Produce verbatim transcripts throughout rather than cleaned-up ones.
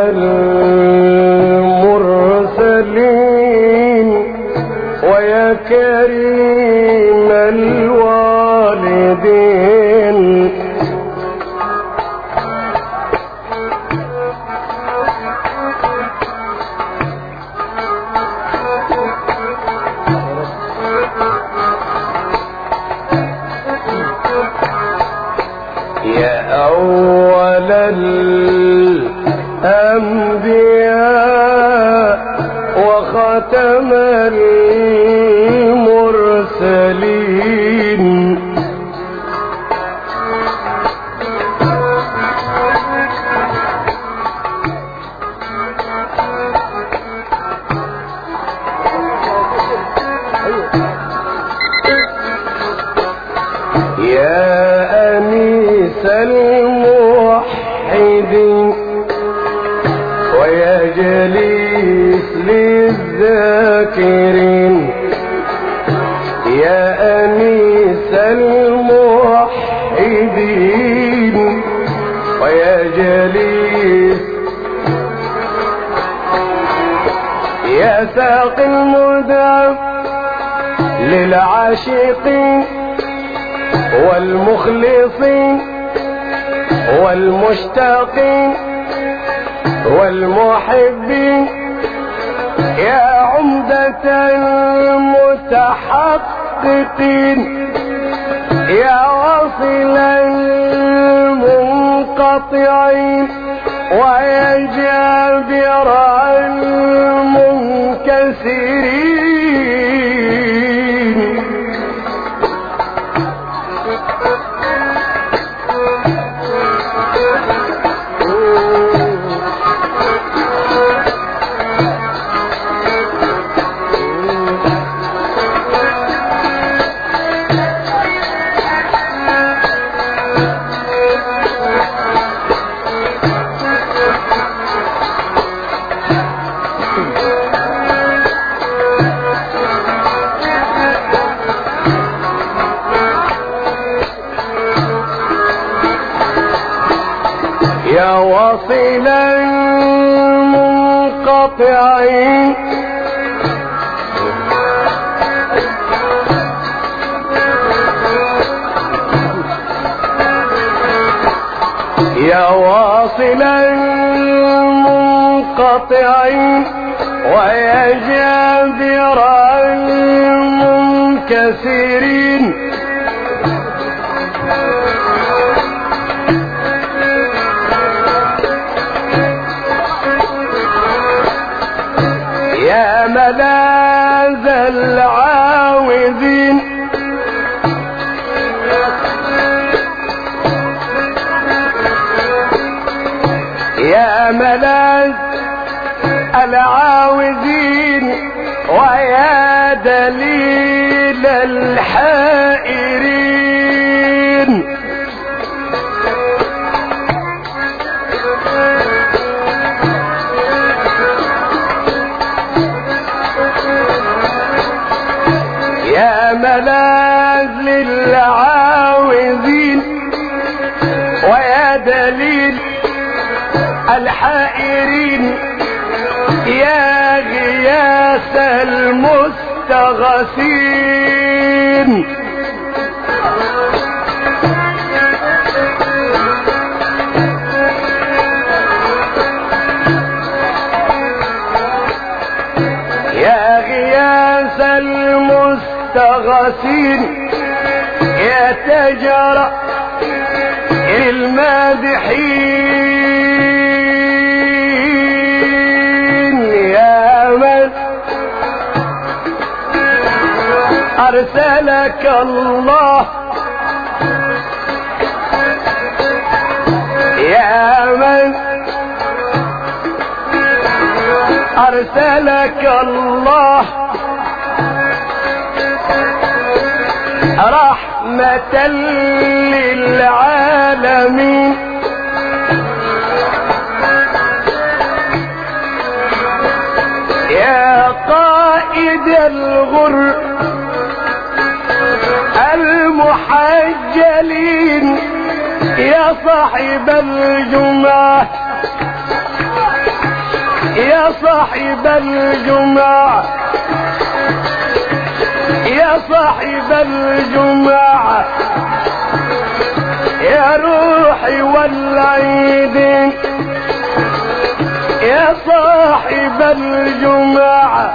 المرسلين ويا كريم الوالدين يا أول الأنبياء وخاتم المرسلين يا أنيس الموحدين ويا جليس للذاكرين يا أنيس الموحدين ويا جليس يا ساقي المدام للعاشقين والمخلصين والمشتاقين والمحبين يا عمدة المتحققين يا واصل المنقطعين ويا جابر المنكسرين يا واصل المنقطعين يا واصل المنقطعين ويا جابر المنكسرين يا ملاذ العاوذين يا ملاذ العاوذين ويا دليل الحائرين يا ملاذ للعاوذين ويا دليل الحائرين يا غياث المستغاثين يا غياث المستغاثين يا تجرى المادحين يا من أرسلك الله يا من أرسلك الله رحمة للعالمين يا قائد الغر المحجلين يا صاحب الجمعة يا صاحب الجمعة يا صاحب الجمعة يا روحي والعيدين يا صاحب الجمعة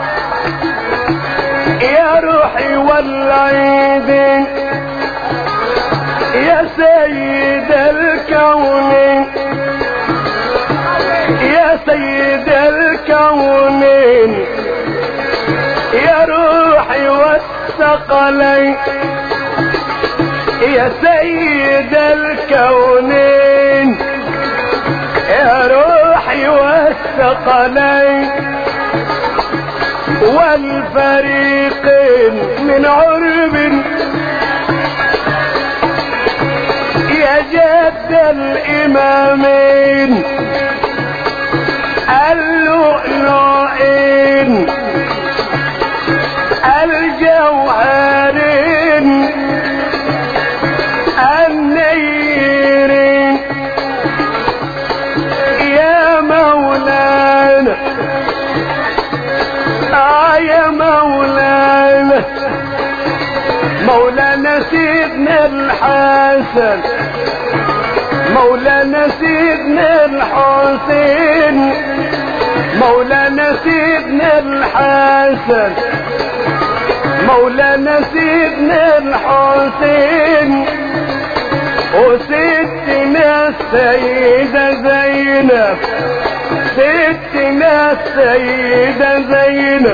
يا روحي والعيدين يا سيد الكونين يا سيد الكونين يا روحي والثقلين يا سيد الكونين يا روحي والثقلين والفريقين من عرب يا جد الإمامين اللؤلؤين الجوهرين النيرين يا مولانا آه يا مولانا مولانا سيدنا الحسن مولانا سيدنا الحسين مولانا سيدنا الحسن مولانا سيدنا الحسين وستنا السيدة زينب ستنا السيدة زينب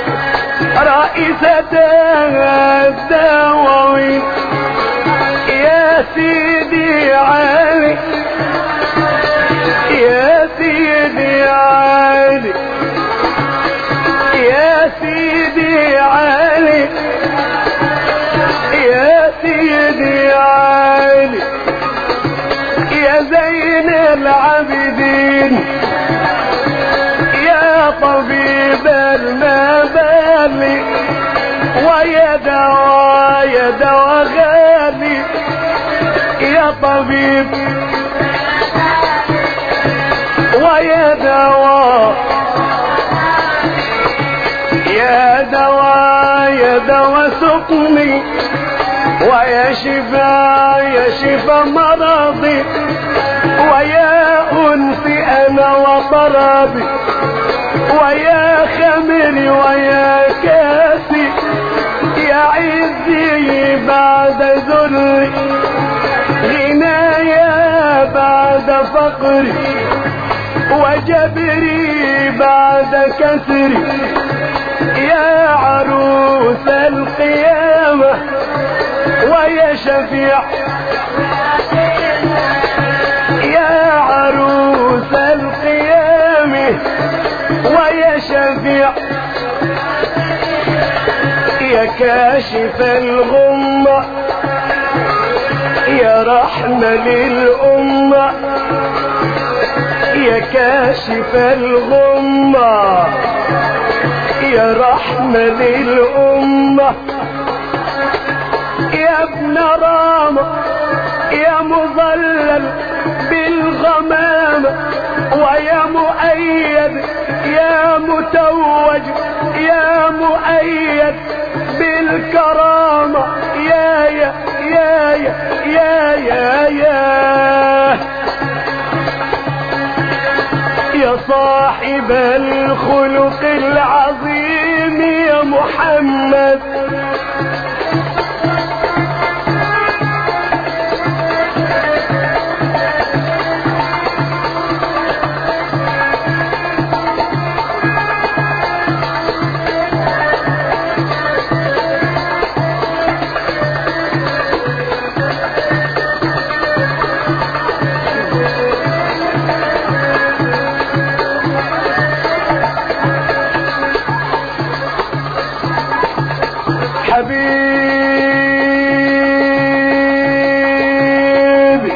رئيسة الدواوين يا سيدي علي يا سيدي علي يا سيدي علي يا سيدي علي يا زين العابدين يا طبيب المبالي ويا دواء يا دواء غالي يا طبيب ويا دواء يا دواء يا دواء سقمي ويا شفاء يا شفاء مرضي ويا أنفي أنا وطربي ويا خمري ويا كاسي يا عزي بعد ذلي غنايا بعد فقري وجبري بعد كسري يا عروس القيامة ويا شفيع يا عروس القيامة ويا شفيع يا كاشف الغمة يا رحمة للأمة يا كاشف الغمة يا رحمة للأمة يا ابن رامة يا مظلل بالغمامة ويا مؤيد يا متوج يا مؤيد بالكرامة يا يا يا يا يا يا يا صاحب الخلق العظيم يا محمد حبيبي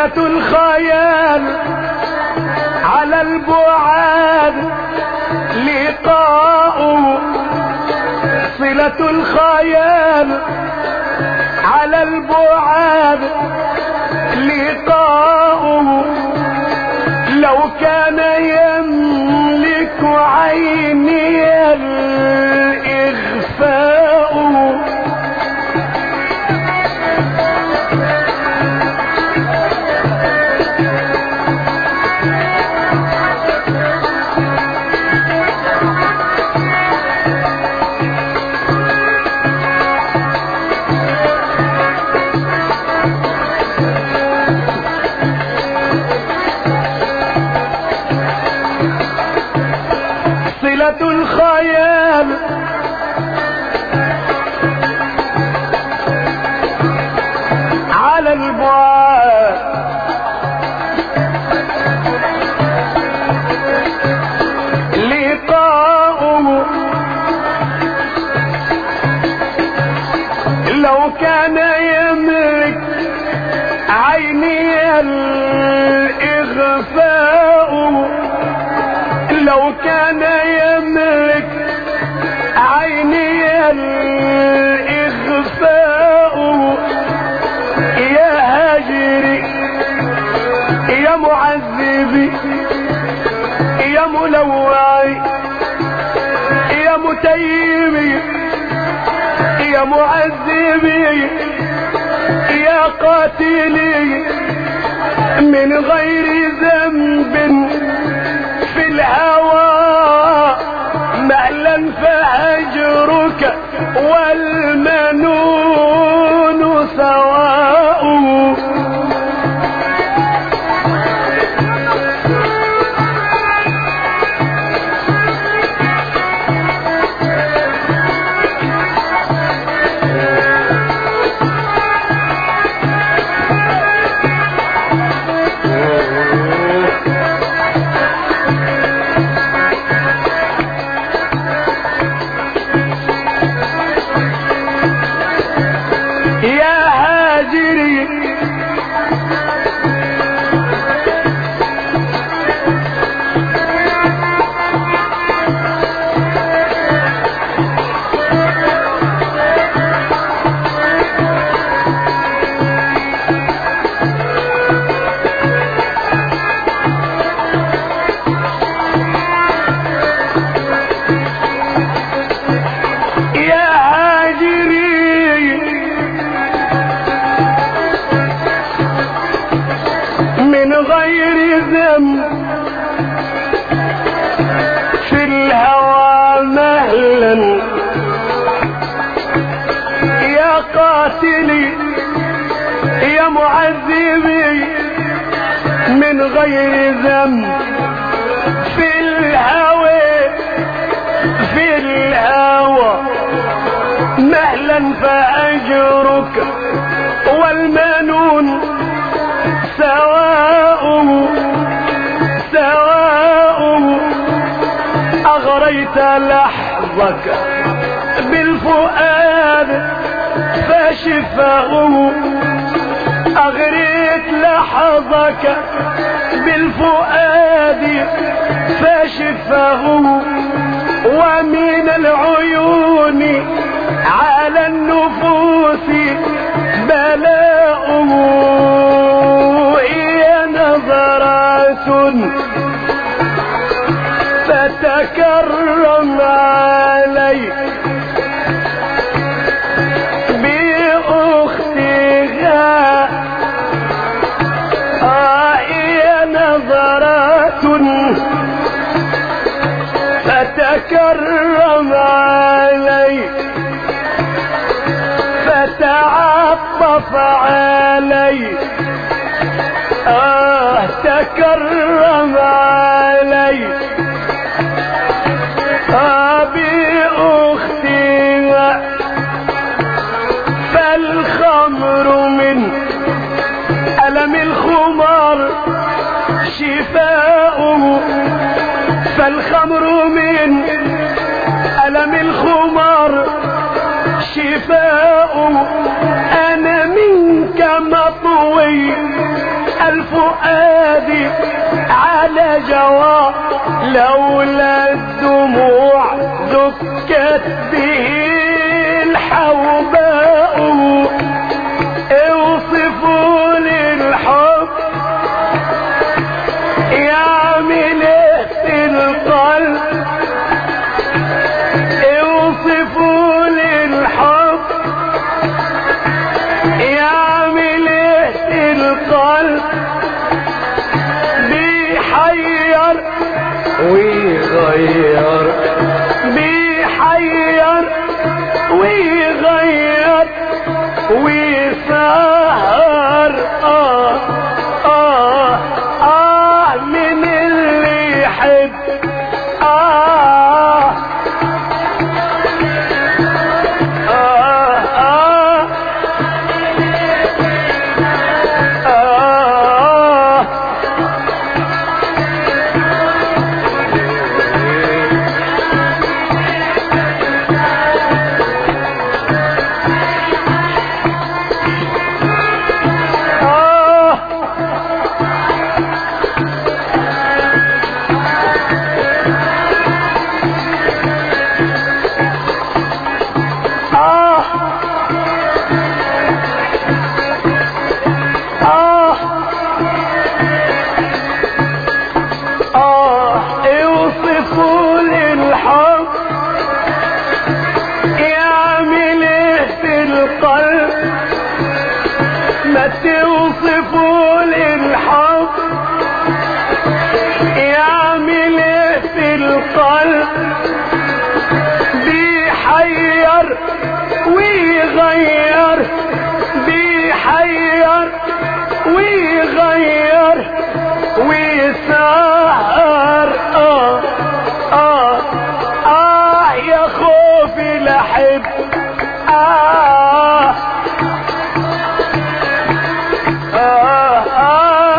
صلة الخيال على البعاد لقاؤه، صلة الخيال على البعاد لقاؤه، لو كان يملك عيني الإغفاء. صلة الخيال على البعاد لقاؤه، لو كان يملك عيني الإغفاء، لو كان يملك عيني الإغفاء. يا هاجري يا معذبي يا ملوعي يا متيمي يا معذبي يا قاتلي من غير ذنب في الهوى، مهلا فهجرك والمنون سواء. في الهوى مهلا يا قاتلي يا معذبي من غير ذنب، في الهوى في الهوى مهلا فأجرك والمنون سواء سواء. أغريت لحظك بالفؤاد فشفاؤه، أغريت لحظك بالفؤاد فشفاؤه، ومن العيون على النفوس بلاؤه. هي نظرات فتكرم علي بأختها، آه هي نظرات فتكرم علي فتعطف علي، آه تكرم علي آه بأختها. فالخمر من ألم الخمار شفاؤه، فالخمر من ألم الخمار شفاؤه. أنا منك مطوي بالفؤاد على جواب لولا الدموع دكت به الحوباء. اوصفوا لي الحب يعمل ايه في القلب، اوصفوا لي الحب يعمل ايه في القلب، بيحير ويغير بيحير ويغير ويسهر آه آه آه من اللي يحب آه آه آه آه توصفوا لي الحب يعمل ايه في القلب، بيحير ويغير بيحير ويغير ويسهر آه آه آه يا خوفي لحب آه آه آه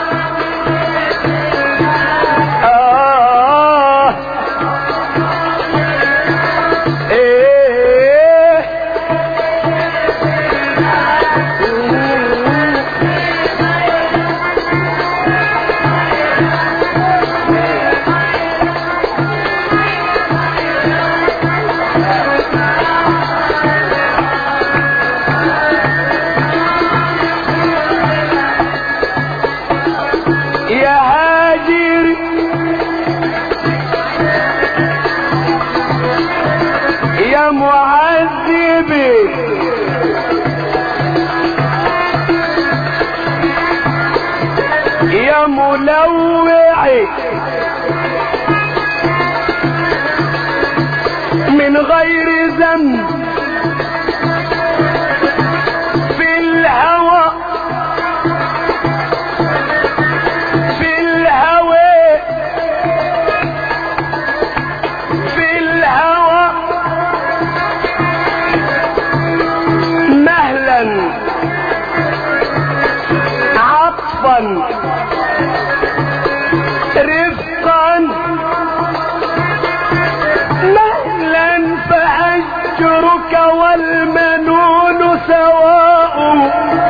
آه إيه يا هاجر يا معذبي يا ملوعي من غير ذنب في الهوى في الهوى في الهوى مهلا عطفا رفقا مهلا فأجرك والمنون سواء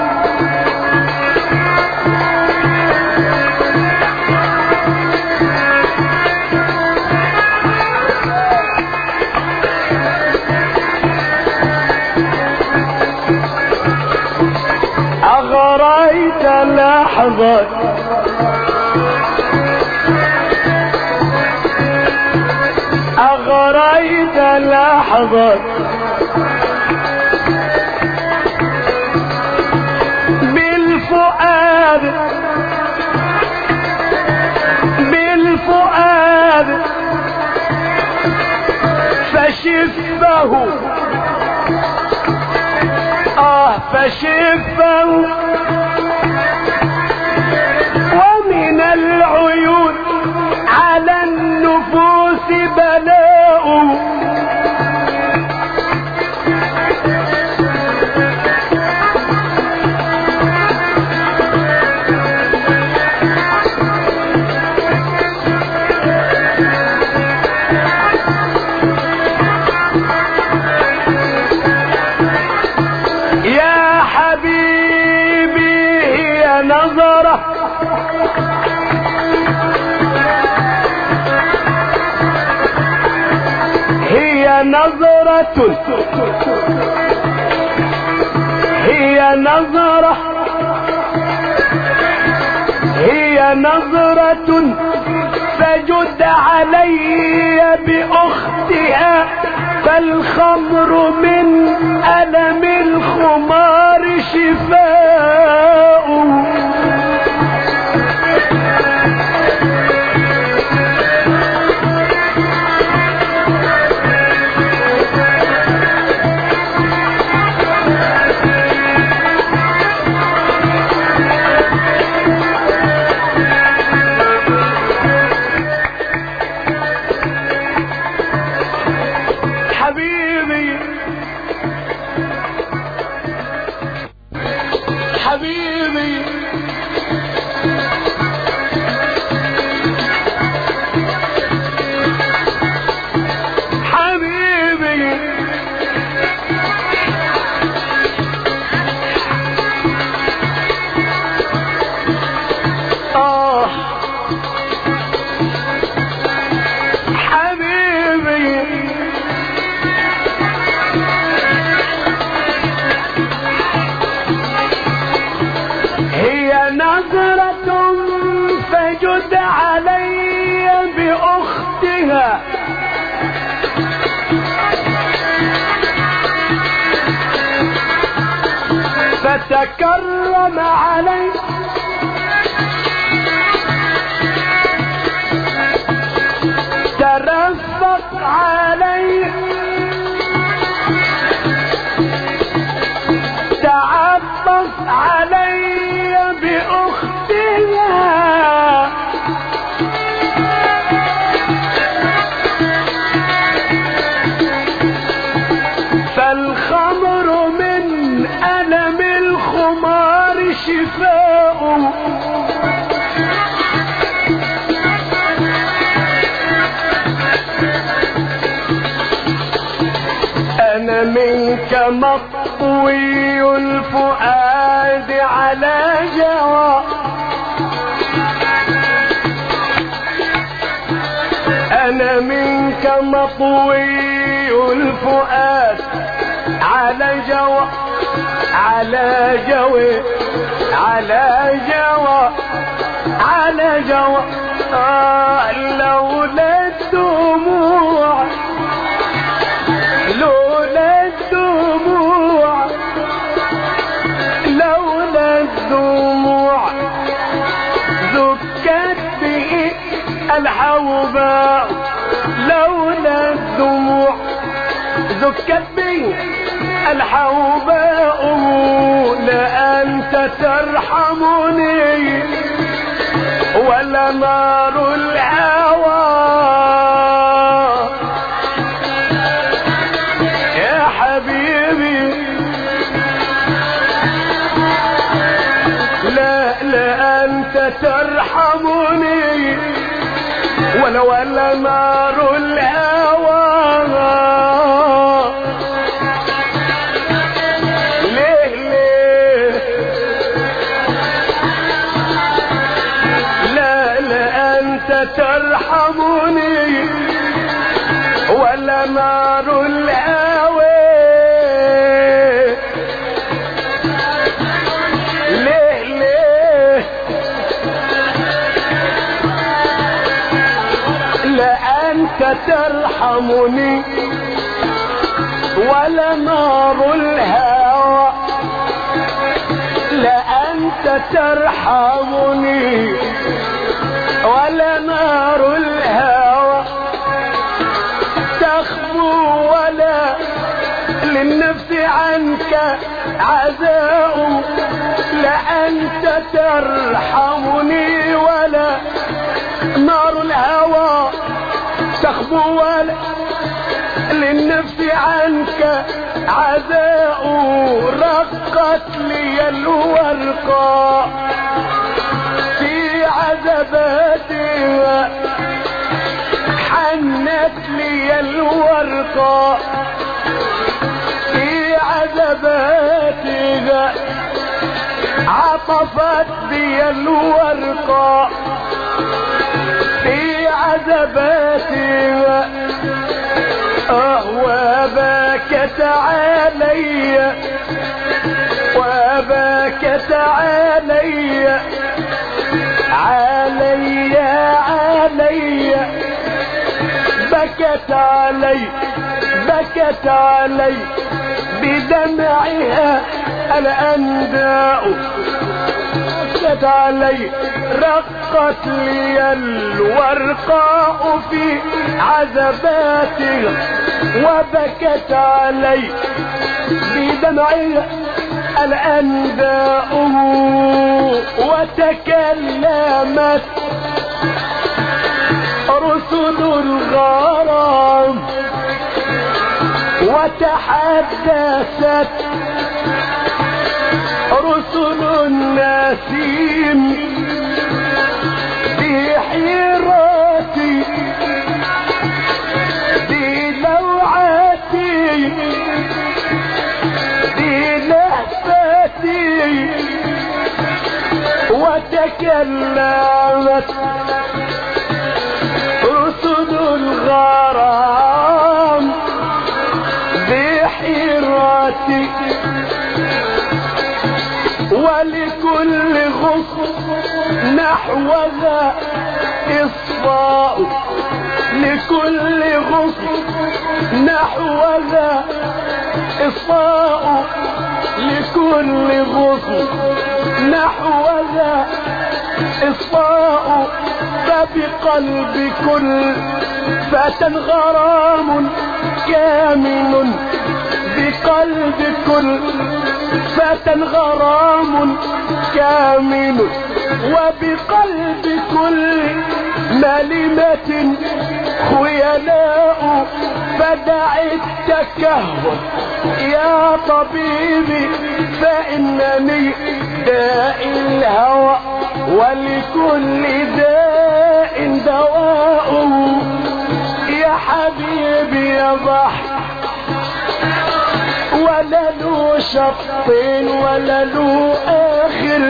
أغريت لحظة أغريت لحظة بالفؤاد بالفؤاد فشفه آه فشفه ومن العيون على النفوس بلاء يا حبيب نظرة هي نظرة هي نظرة هي نظرة فجد علي بأختها فالخمر من ألم الخمار شفاء حبيبي حبيبي حبيبي آه حبيبي هي نظرة فجد علي بأختها فتكرم علي ترفق علي تعطف علي بأختها فالخمر من ألم الخمار شفاء أنا منك مطوي الفؤاد على جوى أنا منك مطوي الفؤاد على جوى على جوى على جوى على جوى آه لولا الدموع لولا الدموع لولا الدموع ذكت به الحوباء لولا الدموع ذكت به الحوباء لأنت ترحمني ولا نار الهوى يا حبيبي لا لا أنت ترحمني ولا ولا نار الهوى ليه ليه لا لا أنت ترحمني ولا نار الهوى ليه ليه لا أنت ترحمني ولا نار الهوى لا أنت ترحمني ولا نار الهوى تخبو ولا للنفس عنك عزاء لا أنت ترحمني ولا نار الهوى تخبو ولا للنفس عنك عزاء رقت لي الورقاء في عذباتها حنت لي الورقاء في عذباتها عطت طفت بي الورقة في عذباتها اه وبكت علي وبكت علي علي علي بكت علي بكت علي بدمعها الأنداء بكت علي رقت لي الورقاء في عذباتها وبكت علي بدمعها الأنداء وتكلمت رسل الغرام وتحدثت رسل النسيم بحيرتي بلوعتي بلهفتي وتكلمت رسل الغرام بحيرتي ولكل غصن نحوها إصفاء لكل غصن نحوها إصفاء لكل غصن نحوها إصفاء فبقلب كل فتى غرام كامن بقلب كل فتى غرام كامن وبقلب كل ملمة خيلاء فدع التكهن يا طبيبي فإنني داء الهوى ولكل داء دواء يا حبيبي يا بحر ولا له شط ولا له آخر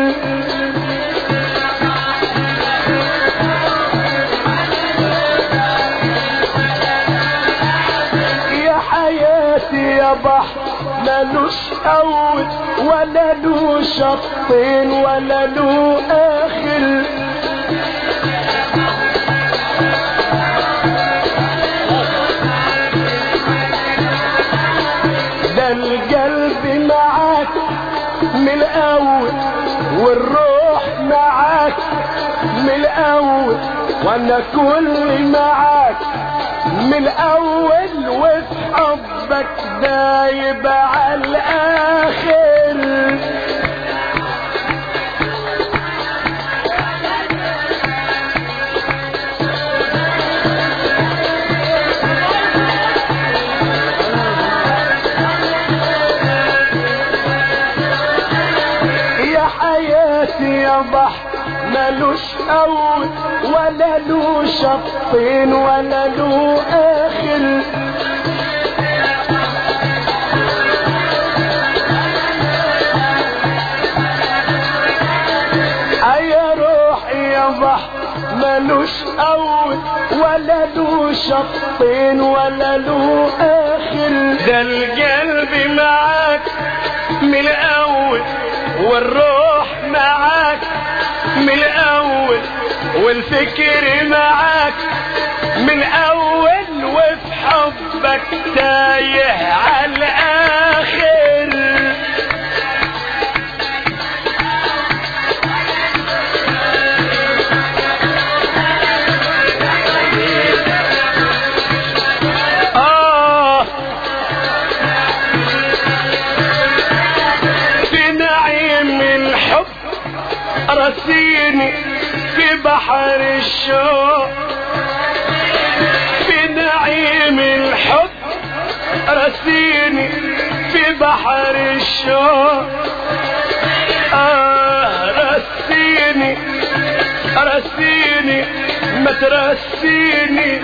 يا حياتي يا بحر ملوش أول ولا له شط ولا له آخر القلب معاك من الأول والروح معاك من الأول وانا كل معاك من الأول وفي حبك دايب على الآخر يا بحر ملوش أول ولا له شط ولا له آخر يا روحي يا بحر ملوش أول ولا له شط ولا له آخر ده القلب معاك من الأول والروح معاك من الأول والفكر معاك من الأول وفي حبك تايه على الآخر آه في نعيم الحب رسيني في بحر الشوق في نعيم الحب رسيني في بحر الشوق آه رسيني رسيني ما ترسيني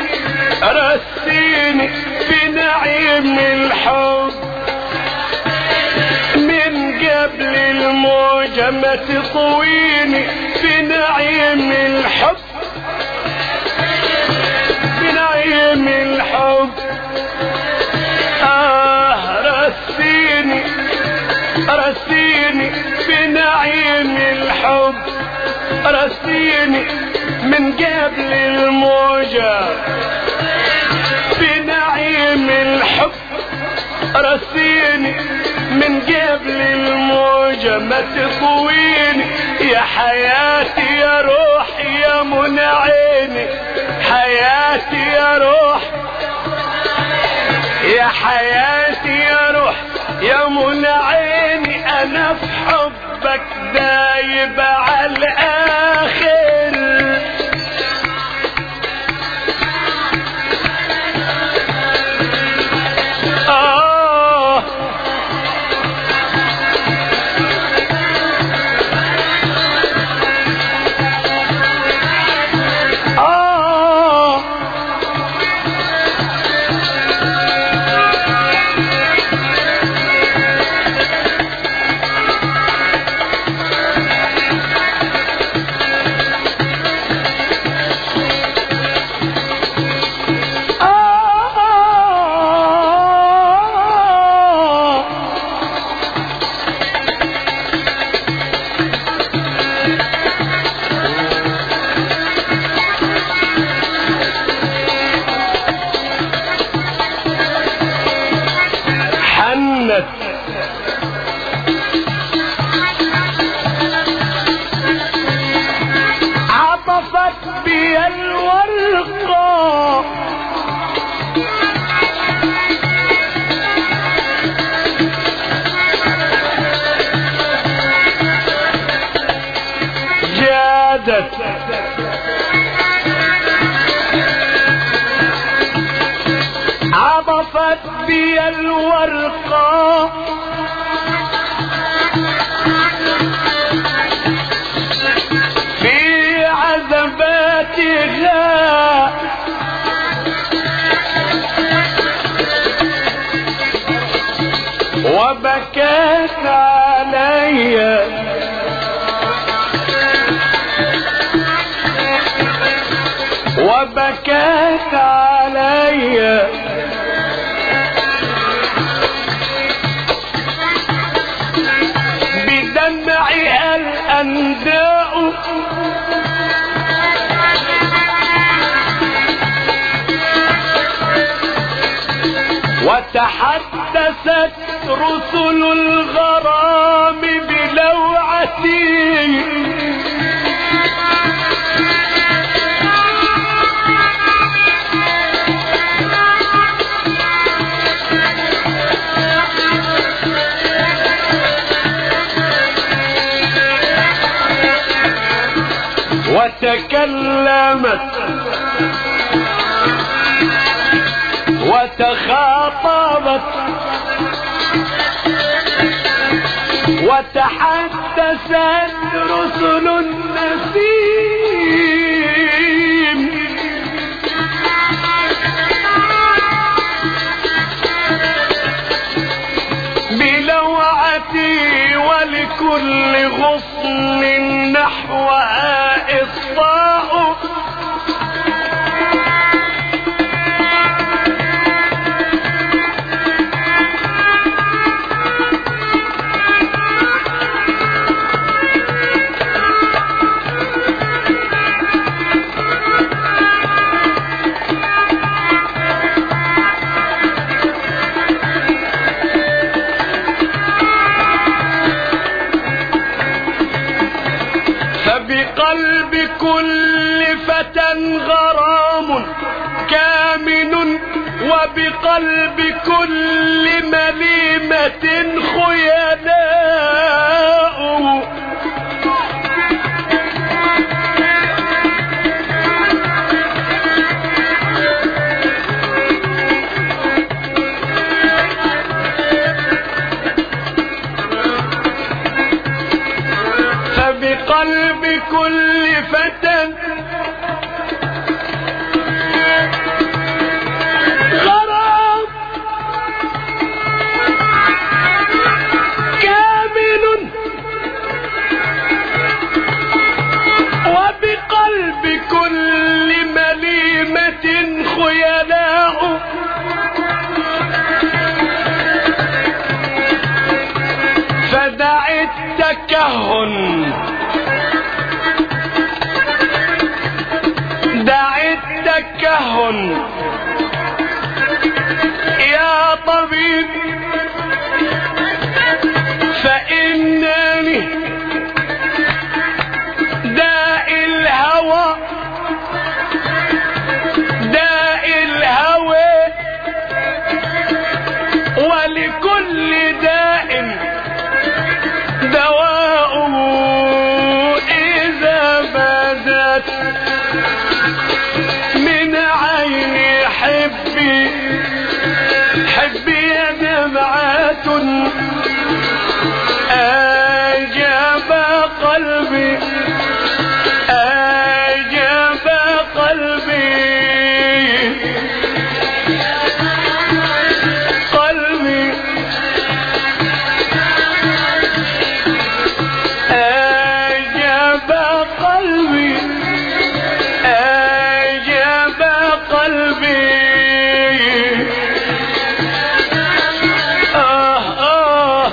رسيني في نعيم الحب من قبل الموجة ما تطويني في نعيم الحب في نعيم الحب. آه رسيني رسيني في نعيم الحب رسيني من قبل الموجة في نعيم الحب رسيني من قبل الموجة ما تطويني يا حياتي يا روحي يا منى عيني حياتي يا روح يا حياتي يا روح يا منى عيني انا في حبك دايب على الاخر. آه آه عطفت بي الورقة جادت عطفت بي الورقة في عذباتها وبكت علي وبكت علي بدمعها الأنداء وتحدثت رسل الغرام بلوعتي وتكلمت وتخاطبت وتحدثت رسل النسيم بلوعتي ولكل غصن نحوها إصطاء بقلب كل فتى غرام كامن وبقلب كل مليمة خيلاء فبقلب كل فتى غرام كامل تلهن يا طبيب فإنني داء الهوى داء الهوى ولكل داء دواء إذا بدت من عيني حبي حبي دمعة أجاب قلبي أجاب قلبي قلبي أجاب قلبي أجاب قلبي آه آه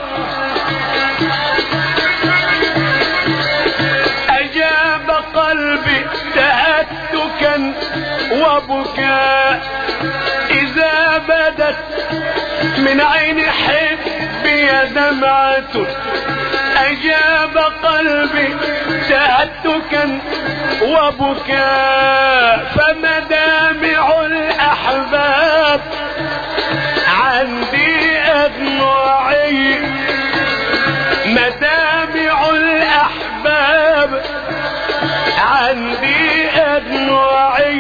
أجاب قلبي تهتكا وبكاء إذا بدت من عين حبي دمعة أجاب قلبي تهتكا وبكاء فمدامع الأحباب عندي أدمعي مدامع الأحباب عندي أدمعي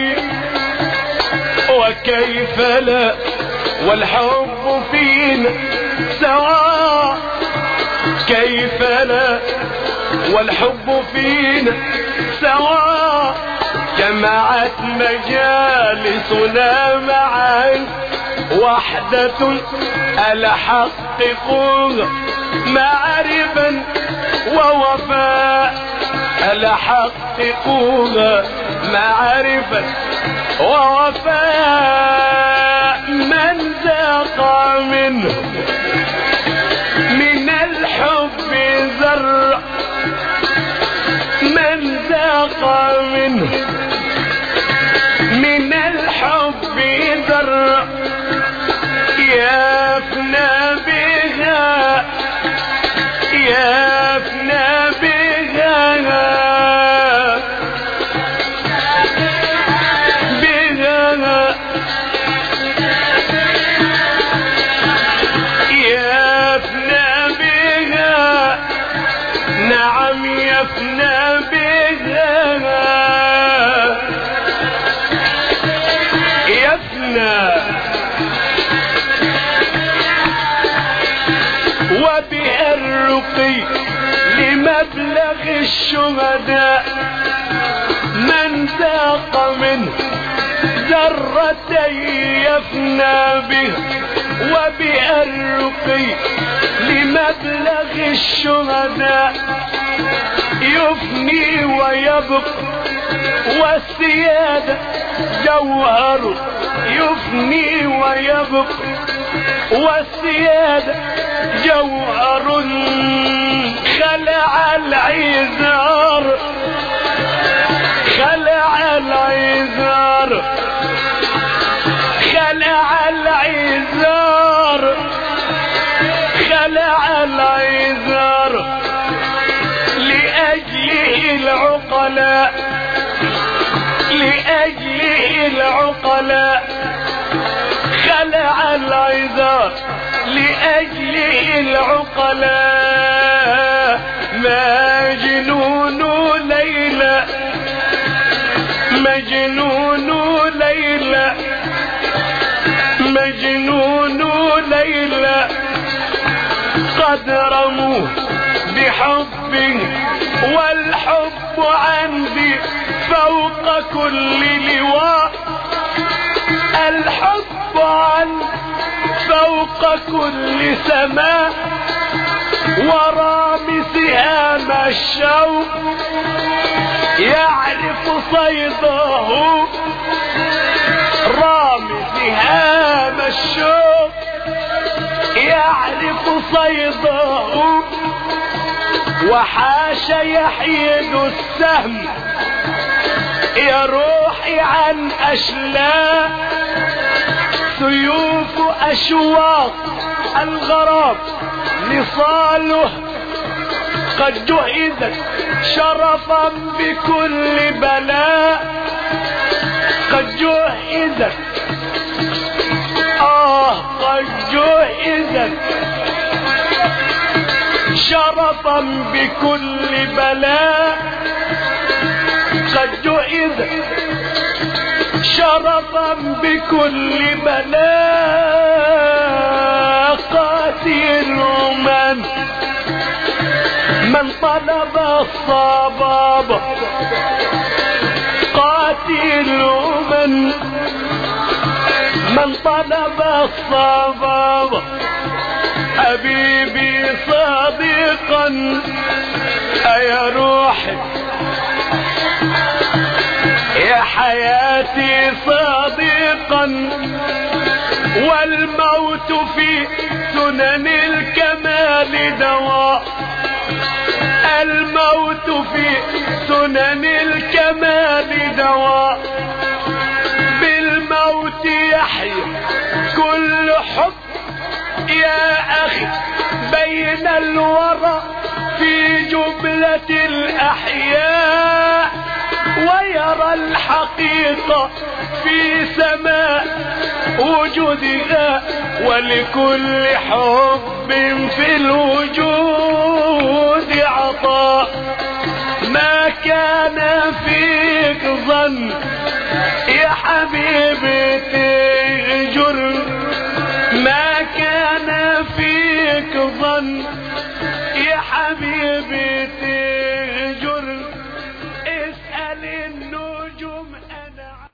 وكيف لا والحب فينا سواء كيف لا والحب فينا سواء جمعت مجالسنا معا وحدة ألحققها معرفا ووفاء ألحققها معرفا ووفاء من ذاق منه من الحب ذرة من ذاق منه من الحب ذرة يفنى بها يفنى بها بها يفنى بها نعم يفنى بها يفنى وبها الرقي لمبلغ الشهداء من ذاق منه ذرتين يفنى بها وبها الرقي لمبلغ الشهداء يفني ويبقى والسيادة جوهر يفني ويبقى والسيادة جوهر خلع العذار خلع العذار خلع العذار خلع العذار لأجله العقلاء لأجله العقلاء خلع العذار لأجله العقلاء مجنون ليلى مجنون ليلى مجنون ليلى قد رموه بحبه والحب عندي فوق كل لواء الحب عندي فوق كل سماء ورامي سهام الشوق يعرف صيده رامي سهام الشوق يعرف صيده وحاش يحيد السهم يروح عن أشلاء سيوف أشواق الغراب نصاله قد جهزت شرفا بكل بلاء قد جهزت آه قد جهزت شرفا بكل بلاء قد جهزت شرفا بكل بلاء قاتل من من طلب الصبابة قاتل من من طلب الصبابة حبيبي صديقا يا روحي يا حياتي صديقا والموت في سنن الكمال دواء الموت في سنن الكمال دواء بالموت يحيى كل حب يا أخي بين الورى في جملة الأحياء ويرى الحقيقة في سماء وجودها ولكل حب في الوجود عطاء ما كان فيك ظن يا حبيبي تهجر ما كان فيك ظن يا حبيبي تهجر اسأل النجوم